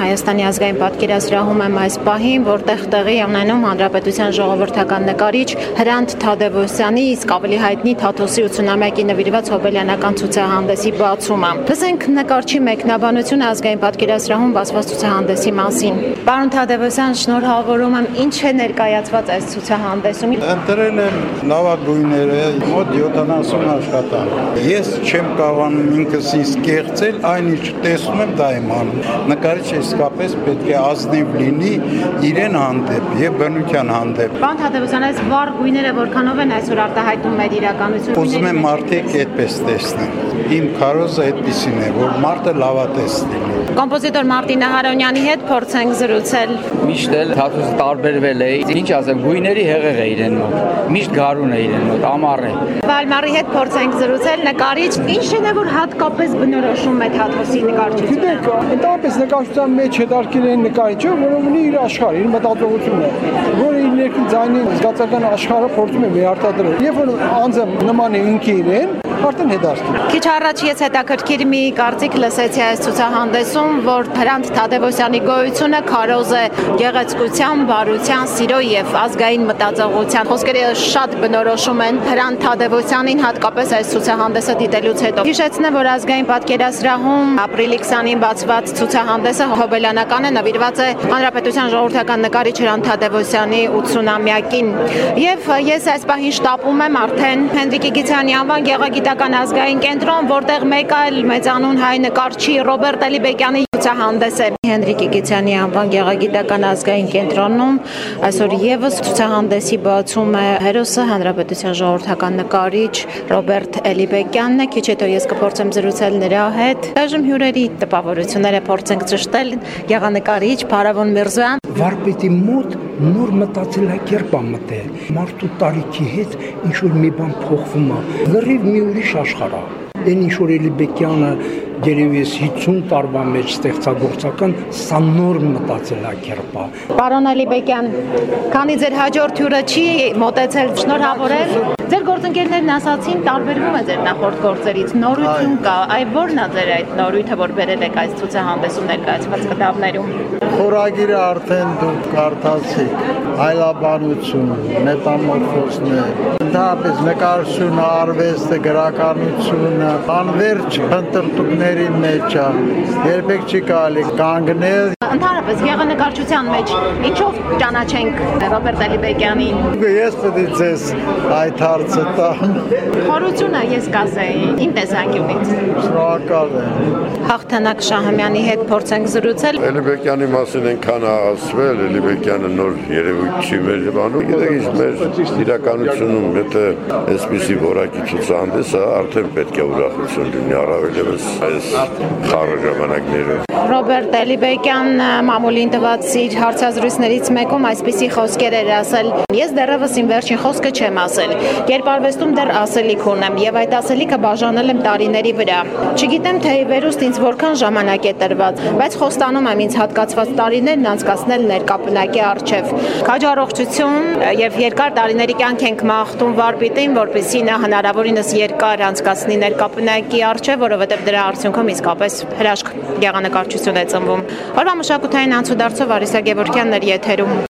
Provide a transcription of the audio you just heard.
Հայաստանի ազգային պատկերասրահում եմ այս պահին, որտեղ տեղի ունենում Հանրապետության ժողովրդական նկարիչ Հրանտ Թադևոսյանի, իսկ ավելի հայտնի Թաթոսի 80-ամյակի նվիրված հոբելյանական ցուցահանդեսի բացումը։ Լսենք նկարչի մեկնաբանությունը ազգային պատկերասրահում բացված ցուցահանդեսի մասին։ Պարոն Թադևոսյան, շնորհավորում եմ, ինչ է ներկայացված այս ցուցահանդեսում։ Ընտրել եմ լավագույնները, մոտ 70 աշխատանք։ Ես չեմ կարողանում ինքս ինձ կեղծել, այն ինչ տեսնում եմ դա եմ անում։ Նկարիչը իսկապես պետք է ազնիվ լինի իրեն հանդեպ եւ բնության հանդեպ։ Պարոն Թադևոսյան, այս վառ գույները որքանով են այսօր արտահայտում մեր իրականությունը։ Ուզում եմ մարդիկ այդպես տեսնեն։ Իմ քարոզը այդպեսին է, որ մարդը լավատես լինի։ Կոմպոզիտոր Մարտին Նահարոնյանի հետ փորձ ենք զրուցել։ Միշտ էլ Թաթոսը տարբերվել է, ինչ ասեմ, գույների հեղեղ է իրեն մոտ, միշտ գարուն է իրեն մոտ, ամառ է։ Վալմարի հետ փորձ ենք զրուցել, նկարիչ, ինչն է, որ հատկապես բնորոշում է Թաթոսի նկարչությունը։ Գիտեք, ընդհանրապես նկարչության մեջ հետաքրքիր է նկարիչը, որը ունի իր աշխարհը, իր մտածողությունը, որը իր ներքին ձայնի զգացական աշխարհը փորձում է վերարտադրել։ Երբ որ անձը նման է ինքը իրեն, արդեն հետաքրքիր։ Քիչ առաջ ես հետաքրքիր մի կարծիք լսեցի այս ցուցահանդեսում, որ Հրանտ Թադևոսյանի գոյությունը քարոզ է գեղեցկության, բարության, սիրո եւ ազգային մտածողության։ Խոսքերը շատ բնորոշում են Հրանտ Թադևոսյանին, հատկապես այս ցուցահանդեսը դիտելուց հետո։ Հիշեցնեմ, որ ազգային պատկերասրահում ապրիլի 20-ին բացված ցուցահանդեսը հոբելյանական է, նվիրված է Հանրապետության ժողովրդական նկարիչ Հրանտ Թադևոսյանի 80-ամյակին։ Եվ ես այս պահին շտապում եմ արդեն Հենրիկ Իգիթյանի անվան գեղագիտական ազգային կենտրոն, որտեղ մեկ այլ մեծանուն հայ նկարչի Ռոբերտ Էլիբեկյանի ցուցահանդես է Հենրիկ Իգիթյանի անվան գեղագիտական ազգային կենտրոնում այսօր եւս ցուցահանդեսի բացում է հերոսը Հանրապետության ժողովրդական նկարիչ Ռոբերտ Էլիբեկյանն է։ Քիչ հետո ես կփորձեմ զրուցել նրա հետ։ Այժմ հյուրերի տպավորությունները փորձենք ճշտել։ Գեղանկարիչ Փարավոն Միրզոյան Վարպետի մոտ նոր մտածելակերպ է մտել։ Մարդու տարիքի հետ ինչ որ մի բան փոխվում է։ Լրիվ մի ուրիշ աշխարհ է։ Դեն ինչ որ Էլիբեկյանը երևի 50 տարվա մեջ ստեղծագործական սա նոր մտածելակերպ է։ Պարոն Էլիբեկյան, քանի ձեր հաջորդ հյուրը չի մոտեցել, շնորհավորել։ Ձեր գործընկերներն ասացին, տարբերվում է ձեր նախորդ գործերից, նորություն կա, այ որն է ձեր այդ նորույթը, որ բերել եք այս ցուցահանդեսում ներկայացված կտավներում։ Խորագիրը արդեն դուք կարդացիք, այլաբանություն, մետամորֆոզներ, ընդհանրապես նկարչությունը, արվեստը, գրականությունը, անվերջ փնտրտուքների մեջ է, երբեք չի կարելի կանգնել։ Ընդհանրապես գեղանկարչության մեջ ինչով ճանաչենք Ռոբերտ Էլիբեկյանին։ Ես պետք է ձեզ այդ հարցը տամ։ Խորությունը ես կասեի, իմ տեսանկյունից։ Շնորհակալ եմ։ Հաղթանակ Շահումյանի հետ փորձենք զրուցել։ Էլիբեկյանի մասին այնքան ասվել, Էլիբեկյանը նոր երևույթ չի մեր բանում։ Գիտեք, մեր իրականությունում եթե այսպիսի որակի ցուցահանդես է, արդեն պետք է ուրախություն լինի առավել ևս այս խառը ժամանակներում։ Ռոբերտ Էլիբեկյան մամուլին տված իր հարցազրույցներից մեկում այսպիսի խոսքեր էր ասել. Ես դեռևս իմ վերջին խոսքը չեմ ասել։ Կերպարվեստում դեռ ասելիք ունեմ եւ այդ ասելիքը բաժանել եմ տարիների վրա։ Չգիտեմ թե վերուստ ինձ որքան ժամանակ է տրված, բայց խոստանում եմ ինձ հատկացված տարիներն անցկացնել ներկապնակի առջև։ Քաջառողջություն եւ երկար տարիների կյանք ենք մաղթում վարպետին, որպեսզի նա հնարավորինս երկար անցկացնի ներկապնակի առջև, որովհետեւ դրա արդյունքում իսկապես հրաշք գեղանկարչություն է ծնվում։ Օրվա մշակութային անցուդարձով Արիսա Գևորգյանն էր եթերում։